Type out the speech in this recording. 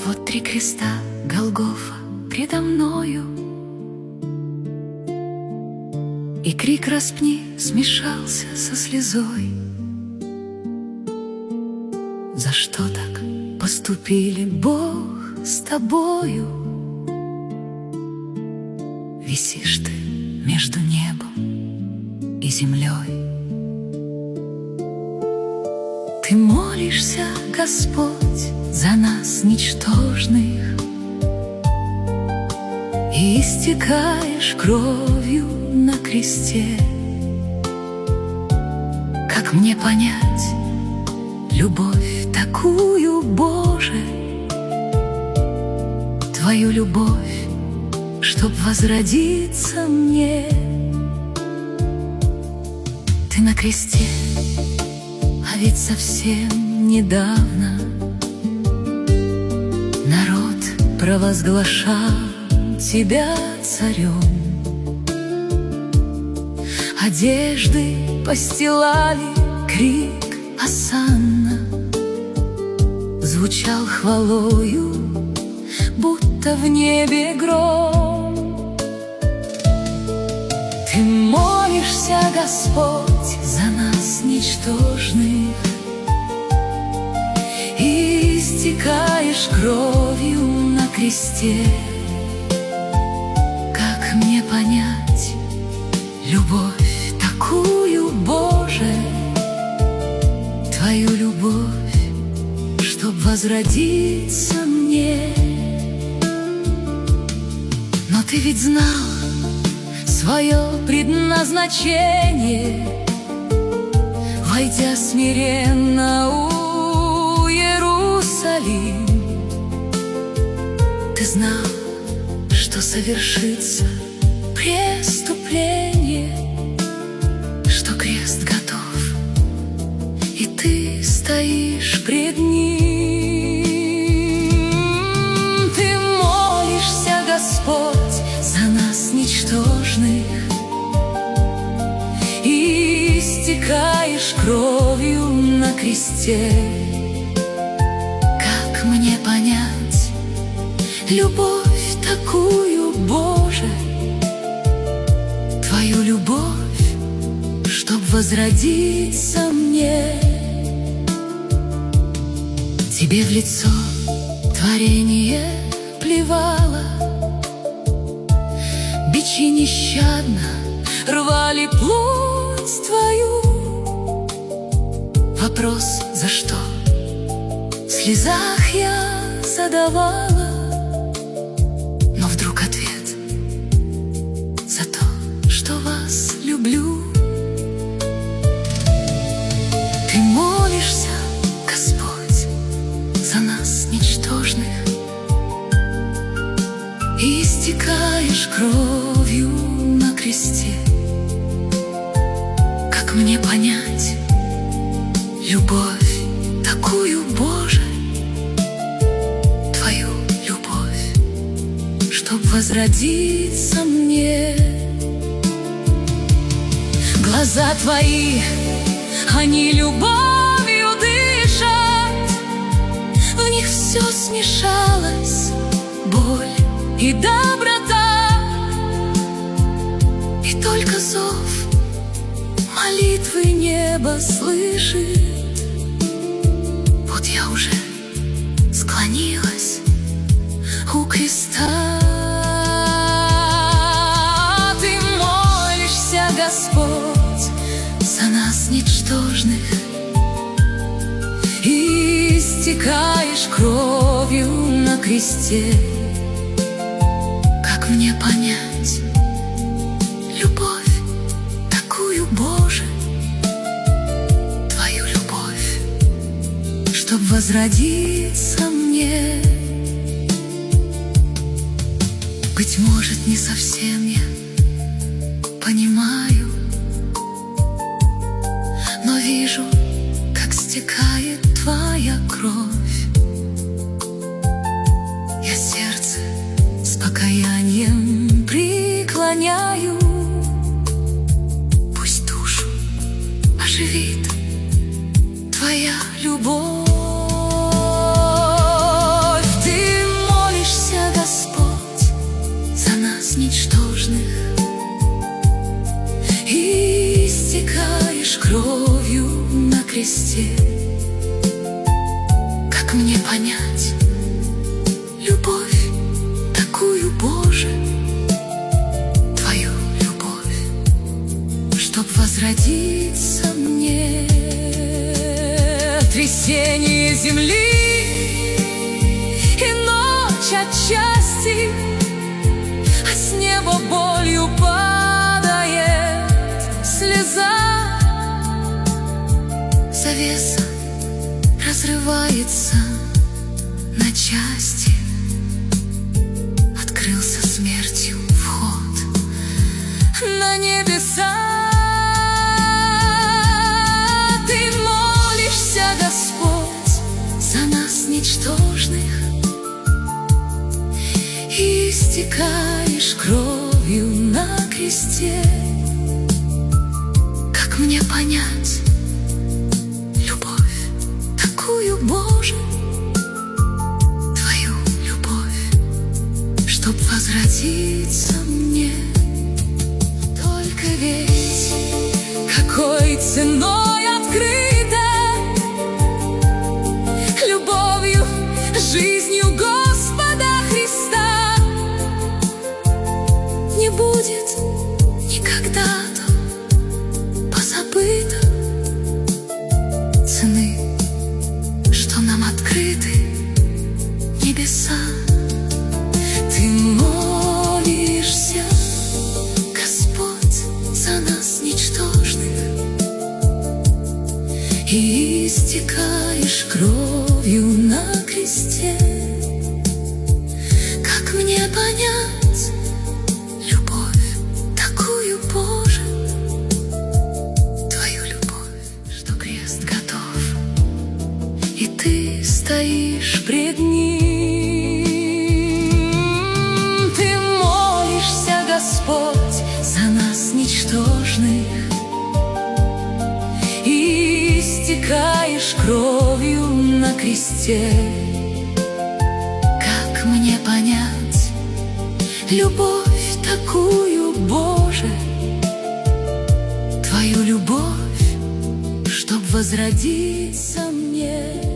Вот 3 креста Голгофа предо мною, и крик распни смешался со слезой. За что так поступили Бог с тобою? Висишь ты между небом и землей. Ты молишься, Господь, за нас ничтожных, и истекаешь кровью на кресте. Как мне понять любовь такую, Боже, Твою любовь, чтоб возродиться мне? Ты на кресте, а ведь совсем недавно народ провозглашал Тебя царем. Одежды постилали, крик осанна звучал хвалою, будто в небе гром. Ты молишься, Господь, за нас ничтожных, и истекаешь кровью на кресте. Как мне понять любовь такую, Боже, Твою любовь, чтоб возродиться мне? Но Ты ведь знал свое предназначение, войдя смиренно у Иерусалим. Ты знал, что совершится преступление, что крест готов, и Ты стоишь пред ним. Ты молишься, Господь, за нас ничтожных, и истекаешь кровью на кресте. Как мне понять любовь такую, Боже, Твою любовь, чтоб возродиться мне? Тебе в лицо творение плевало, бичи нещадно рвали плоть Твою. Вопрос за что в слезах я задавала, но вдруг ответ за то, что вас люблю. Ты молишься, Господь, за нас ничтожных, и истекаешь кровью на кресте. Как мне понять любовь такую, Боже, Твою любовь, чтоб возродиться мне? Глаза Твои, они любовью дышат, в них все смешалось, боль и доброта, и только зов молитвы небо слышит. Вот я уже склонилась у креста. Ты молишься, Господь, за нас ничтожных, и истекаешь кровью на кресте. Как мне понять любовь такую, Боже, Твою любовь, чтоб возродиться мне? Быть может, не совсем я понимаю, но вижу, как стекает Твоя кровь. Я сердце с покаянием преклоняю. Пусть душу оживит Твоя любовь. Ты кресте. Как мне понять любовь такую, Боже, Твою любовь, чтоб возродиться мне? Трясение земли и ночь отчасти, а с неба болью падает слеза. Завеса разрывается на части, открылся смертью вход на небеса. Ты молишься, Господь, за нас ничтожных, и истекаешь кровью на кресте. Как мне понять любовь такую, Боже, Твою любовь, чтоб возродиться мне? Только ведь какой ценой открыта любовью, жизнью Господа Христа, не будет никогда позабыто цены, что нам открыты небеса. Ты молишься, Господь, за нас ничтожных, и истекаешь кровью на кресте. Как мне понять любовь такую, Боже, Твою любовь, что крест готов, и Ты стоишь пред ним? Ты молишься, Господь, за нас ничтожных, и истекаешь кровью на кресте. Как мне понять любовь такую, Боже, Твою любовь, чтоб возродиться мне?